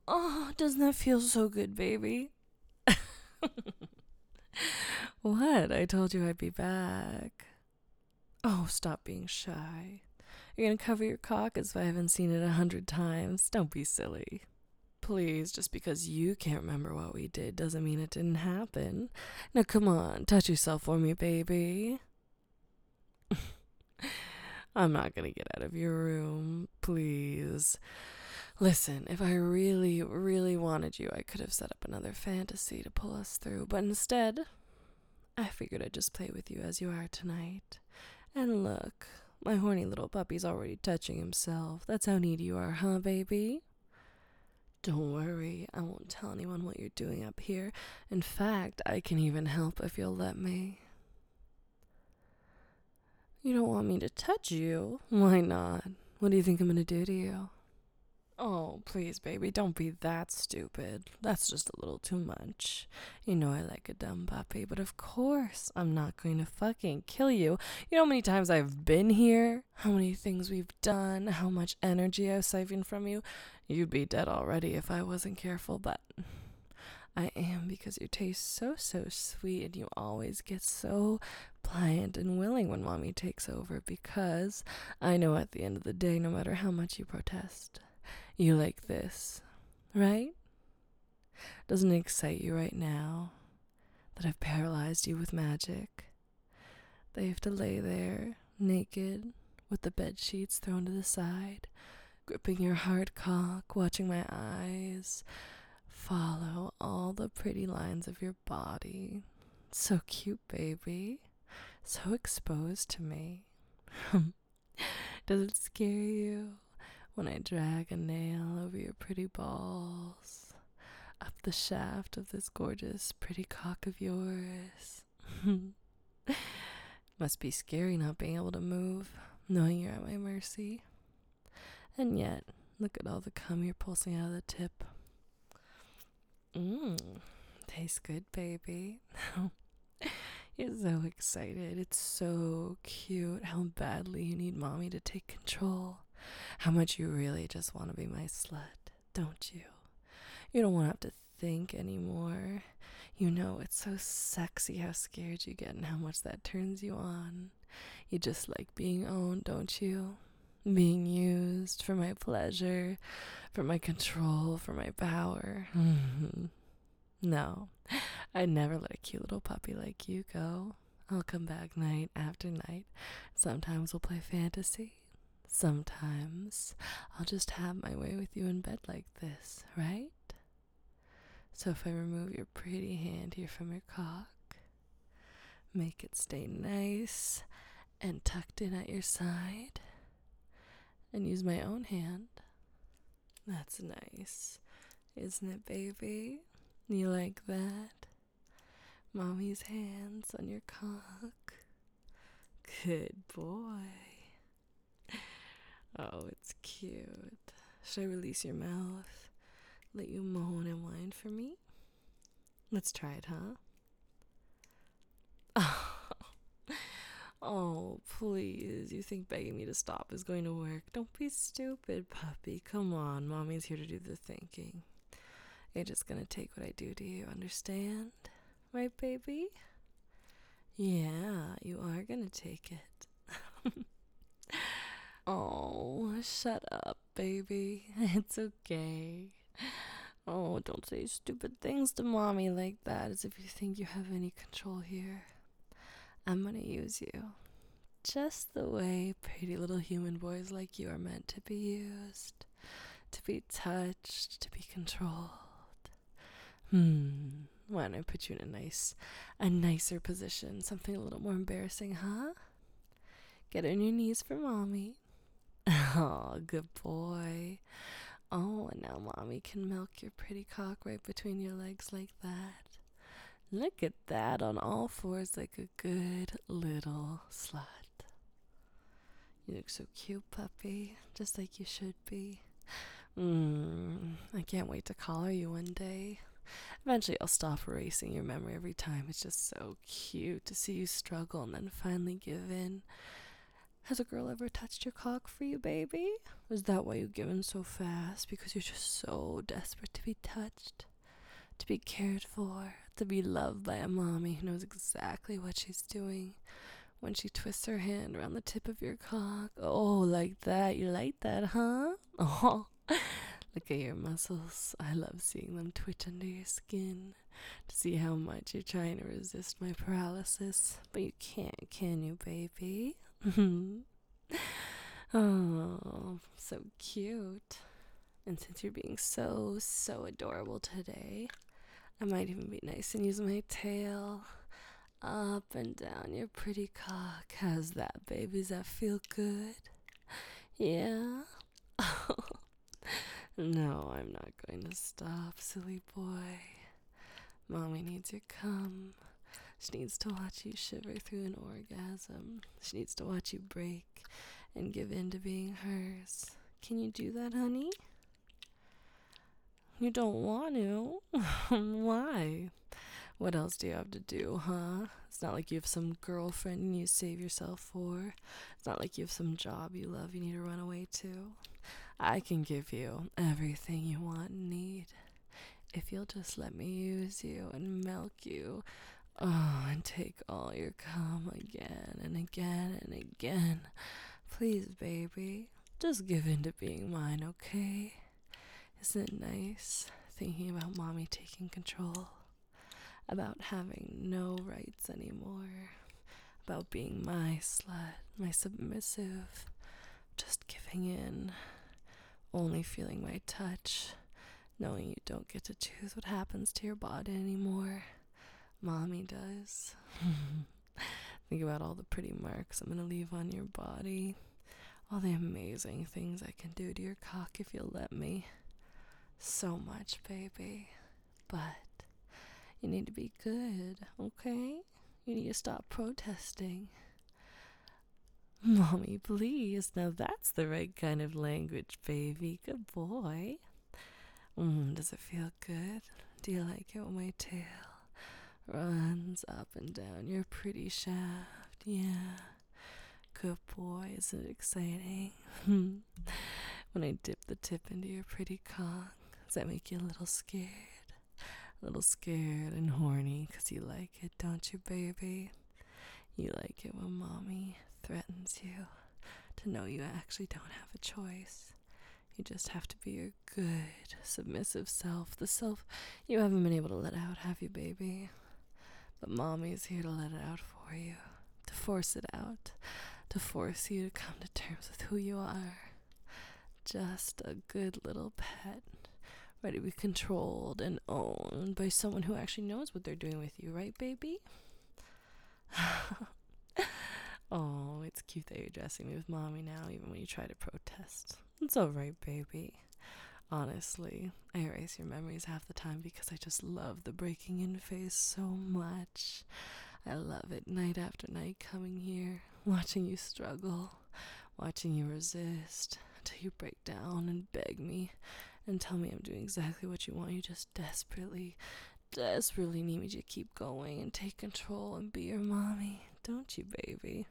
Oh, doesn't that feel so good, baby? What? I told you I'd be back. Oh, stop being shy. You're gonna cover your cock as if I haven't seen it 100 times. Don't be silly. Please, just because you can't remember what we did doesn't mean it didn't happen. Now come on, touch yourself for me, baby. I'm not gonna get out of your room, please. Listen, if I really, really wanted you, I could have set up another fantasy to pull us through, but instead, I figured I'd just play with you as you are tonight. And look, my horny little puppy's already touching himself. That's how needy you are, huh, baby? Don't worry, I won't tell anyone what you're doing up here. In fact, I can even help if you'll let me. You don't want me to touch you? Why not? What do you think I'm gonna do to you? Oh, please, baby, don't be that stupid. That's just a little too much. You know I like a dumb puppy, but of course I'm not going to fucking kill you. You know how many times I've been here? How many things we've done? How much energy I've siphoned from you? You'd be dead already if I wasn't careful, but I am because you taste so, so sweet and you always get so pliant and willing when mommy takes over because I know at the end of the day, no matter how much you protest, you like this, right? Doesn't it excite you right now that I've paralyzed you with magic? That you have to lay there, naked, with the bed sheets thrown to the side, gripping your hard cock, watching my eyes follow all the pretty lines of your body. So cute, baby. So exposed to me. Does it scare you when I drag a nail over your pretty balls, up the shaft of this gorgeous, pretty cock of yours? Must be scary not being able to move, knowing you're at my mercy. And yet, look at all the cum you're pulsing out of the tip. Tastes good, baby. You're so excited. It's so cute how badly you need mommy to take control. How much you really just want to be my slut, don't you? You don't want to have to think anymore. You know it's so sexy how scared you get and how much that turns you on. You just like being owned, don't you? Being used for my pleasure, for my control, for my power. No, I'd never let a cute little puppy like you go. I'll come back night after night. Sometimes we'll play fantasy. Sometimes I'll just have my way with you in bed like this, right? So if I remove your pretty hand here from your cock, make it stay nice and tucked in at your side, and use my own hand. That's nice, isn't it, baby? You like that? Mommy's hands on your cock. Good boy. Oh, it's cute. Should I release your mouth? Let you moan and whine for me? Let's try it, huh? Oh, please. You think begging me to stop is going to work? Don't be stupid, puppy. Come on, mommy's here to do the thinking. You're just gonna take what I do to you, understand? Right, baby? Yeah, you are gonna take it. Oh, shut up, baby. It's okay. Oh, don't say stupid things to mommy like that as if you think you have any control here. I'm gonna use you. Just the way pretty little human boys like you are meant to be used. To be touched, to be controlled. Why don't I put you in a nicer position? Something a little more embarrassing, huh? Get on your knees for mommy. Oh, good boy. Oh, and now mommy can milk your pretty cock right between your legs like that. Look at that, on all fours like a good little slut. You look so cute, puppy, just like you should be. I can't wait to collar you one day. Eventually I'll stop erasing your memory every time. It's just so cute to see you struggle and then finally give in. Has a girl ever touched your cock for you, baby? Is that why you give in so fast? Because you're just so desperate to be touched, to be cared for, to be loved by a mommy who knows exactly what she's doing when she twists her hand around the tip of your cock. Oh, like that. You like that, huh? Oh, look at your muscles. I love seeing them twitch under your skin to see how much you're trying to resist my paralysis. But you can't, can you, baby? Oh, so cute. And since you're being so adorable today, I might even be nice and use my tail up and down your pretty cock. How's that, baby? Does that feel good? Yeah? No, I'm not going to stop, silly boy. Mommy needs your cum. She needs to watch you shiver through an orgasm. She needs to watch you break and give in to being hers. Can you do that, honey? You don't want to? Why? What else do you have to do, huh? It's not like you have some girlfriend you save yourself for. It's not like you have some job you love you need to run away to. I can give you everything you want and need if you'll just let me use you and milk you. Oh, and take all your cum again and again and again. Please, baby, just give in to being mine, okay? Isn't it nice thinking about mommy taking control? About having no rights anymore? About being my slut, my submissive, just giving in, only feeling my touch, knowing you don't get to choose what happens to your body anymore. Mommy does. Think about all the pretty marks I'm gonna leave on your body. All the amazing things I can do to your cock if you'll let me. So much, baby. But you need to be good, okay? You need to stop protesting. Mommy, please. Now that's the right kind of language, baby. Good boy. Does it feel good? Do you like it when my tail runs up and down your pretty shaft? Yeah. Good boy. Isn't it exciting? When I dip the tip into your pretty cock, does that make you a little scared? A little scared and horny because you like it, don't you, baby? You like it when mommy threatens you to know you actually don't have a choice. You just have to be your good, submissive self, the self you haven't been able to let out, have you, baby? But mommy's here to let it out for you, to force it out, to force you to come to terms with who you are. Just a good little pet, ready to be controlled and owned by someone who actually knows what they're doing with you, right, baby? Oh, it's cute that you're dressing me with mommy now, even when you try to protest. It's alright, baby. Honestly, I erase your memories half the time because I just love the breaking in phase so much. I love it night after night coming here, watching you struggle, watching you resist until you break down and beg me and tell me I'm doing exactly what you want. You just desperately need me to keep going and take control and be your mommy. Don't you, baby?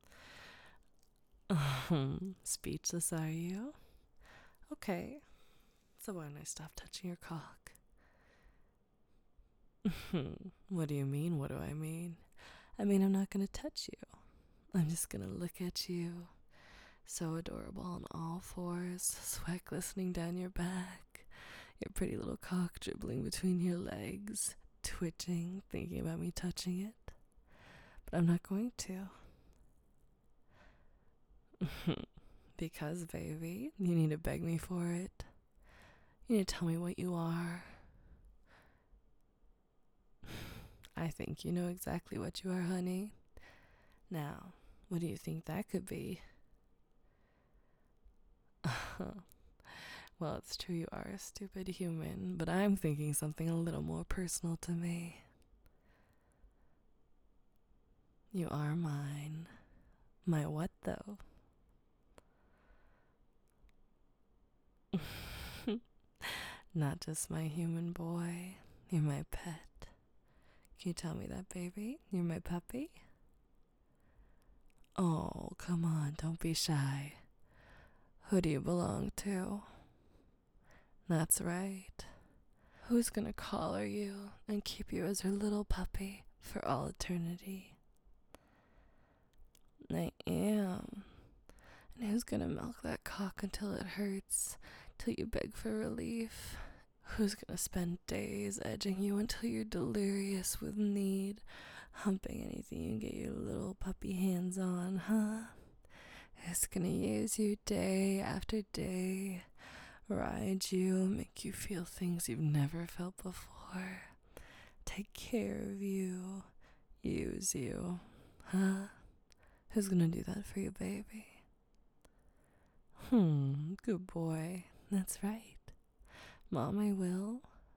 Speechless, are you? Okay. So why don't I stop touching your cock? What do you mean? What do I mean? I mean, I'm not gonna touch you. I'm just gonna look at you. So adorable on all fours, sweat glistening down your back, your pretty little cock dribbling between your legs, twitching, thinking about me touching it. But I'm not going to. Because, baby, you need to beg me for it. You need to tell me what you are. I think you know exactly what you are, honey. Now, what do you think that could be? Well, it's true you are a stupid human, but I'm thinking something a little more personal to me. You are mine. My what, though? Not just my human boy. You're my pet. Can you tell me that, baby? You're my puppy? Oh, come on, don't be shy. Who do you belong to? That's right. Who's gonna collar you and keep you as her little puppy for all eternity? I am. And who's gonna milk that cock until it hurts, till you beg for relief? Who's gonna spend days edging you until you're delirious with need, humping anything you can get your little puppy hands on, huh? Who's gonna use you day after day, ride you, make you feel things you've never felt before, take care of you, use you, huh? Who's gonna do that for you, baby? Good boy. That's right. Mommy will.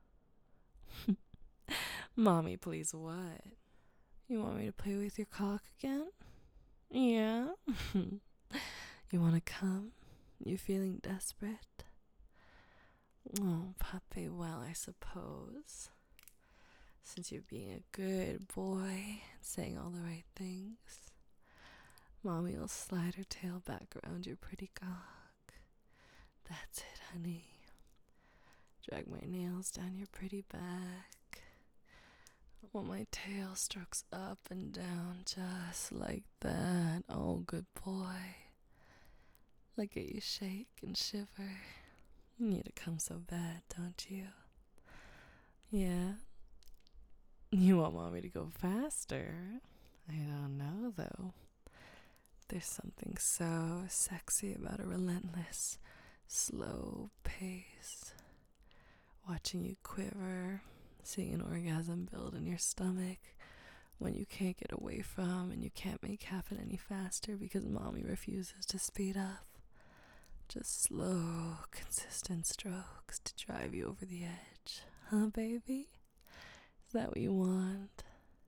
Mommy, please, what? You want me to play with your cock again? Yeah? You wanna come? You feeling desperate? Oh, puppy, well, I suppose. Since you're being a good boy and saying all the right things, Mommy will slide her tail back around your pretty cock. That's it, honey. Drag my nails down your pretty back, while my tail strokes up and down just like that. Oh, good boy. Look at you shake and shiver. You need to come so bad, don't you? Yeah? You want Mommy to go faster? I don't know, though. There's something so sexy about a relentless, slow pace. Watching you quiver, seeing an orgasm build in your stomach when you can't get away from and you can't make happen any faster because Mommy refuses to speed up. Just slow, consistent strokes to drive you over the edge. Huh, baby? Is that what you want?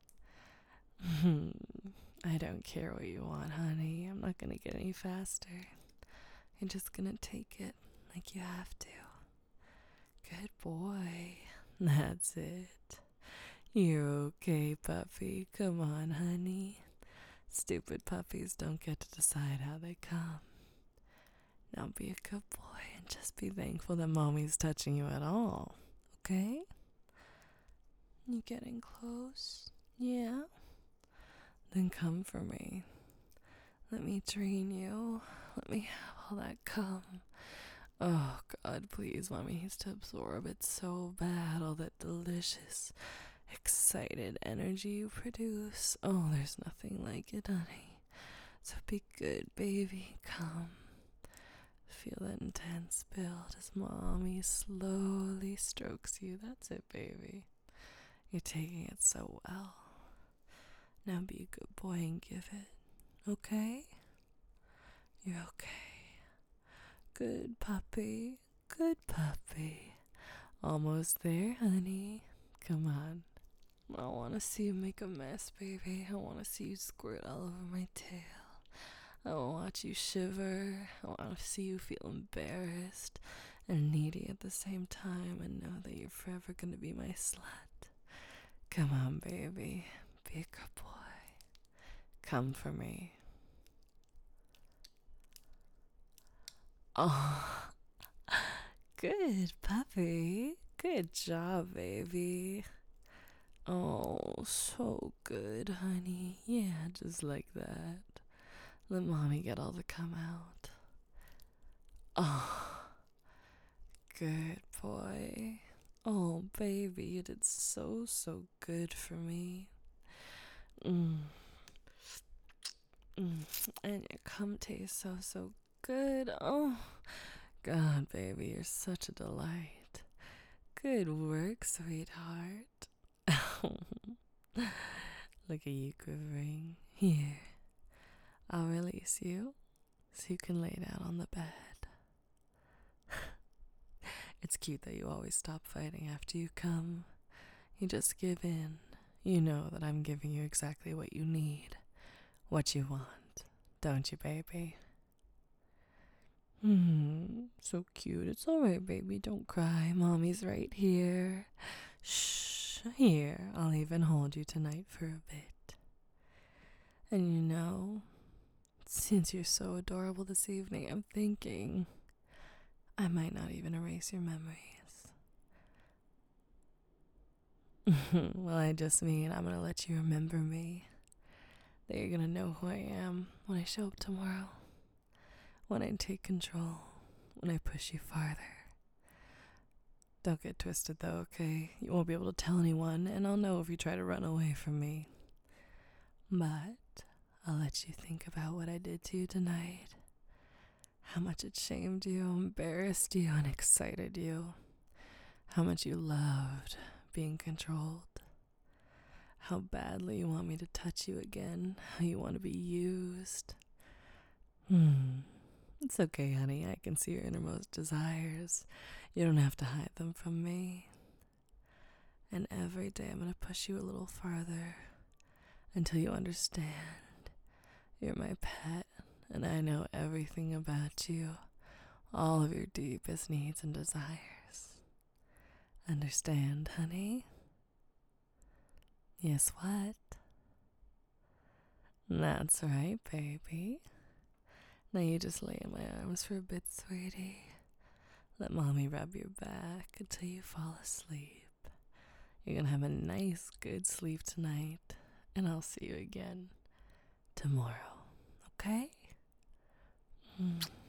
I don't care what you want, honey. I'm not gonna get any faster. You're just gonna take it like you have to. Good boy. That's it. You're okay, puppy. Come on, honey. Stupid puppies don't get to decide how they come. Now be a good boy and just be thankful that Mommy's touching you at all. Okay? You getting close? Yeah? Then come for me. Let me drain you. Let me have all that cum. Oh, God, please, Mommy needs to absorb it so bad. All that delicious, excited energy you produce. Oh, there's nothing like it, honey. So be good, baby. Come. Feel that intense build as Mommy slowly strokes you. That's it, baby. You're taking it so well. Now be a good boy and give it. Okay? You're okay. Good puppy. Good puppy. Almost there, honey. Come on. I want to see you make a mess, baby. I want to see you squirt all over my tail. I want to watch you shiver. I want to see you feel embarrassed and needy at the same time and know that you're forever going to be my slut. Come on, baby. Be a good boy. Come for me. Oh, good puppy. Good job, baby. Oh, so good, honey. Yeah, just like that. Let Mommy get all the cum out. Oh, good boy. Oh, baby, you did so good for me. And your cum tastes so good. Oh, God, baby, you're such a delight. Good work, sweetheart. Look at you quivering. Here, I'll release you so you can lay down on the bed. It's cute that you always stop fighting after you come. You just give in. You know that I'm giving you exactly what you need, what you want, don't you, baby? So cute. It's alright, baby. Don't cry. Mommy's right here. Shh. Here, I'll even hold you tonight for a bit. And you know, Since you're so adorable this evening, I'm thinking I might not even erase your memories. Well, I just mean I'm gonna let you remember me. That you're gonna know who I am when I show up tomorrow. When I take control. When I push you farther. Don't get twisted though, okay? You won't be able to tell anyone, and I'll know if you try to run away from me. But I'll let you think about what I did to you tonight. How much it shamed you, embarrassed you, and excited you. How much you loved being controlled. How badly you want me to touch you again. How you want to be used. It's okay, honey. I can see your innermost desires. You don't have to hide them from me. And every day I'm going to push you a little farther until you understand. You're my pet, and I know everything about you. All of your deepest needs and desires. Understand, honey? Yes, what? That's right, baby. Now you just lay in my arms for a bit, sweetie. Let mommy rub your back until you fall asleep. You're gonna have a nice, good sleep tonight, and I'll see you again tomorrow, okay?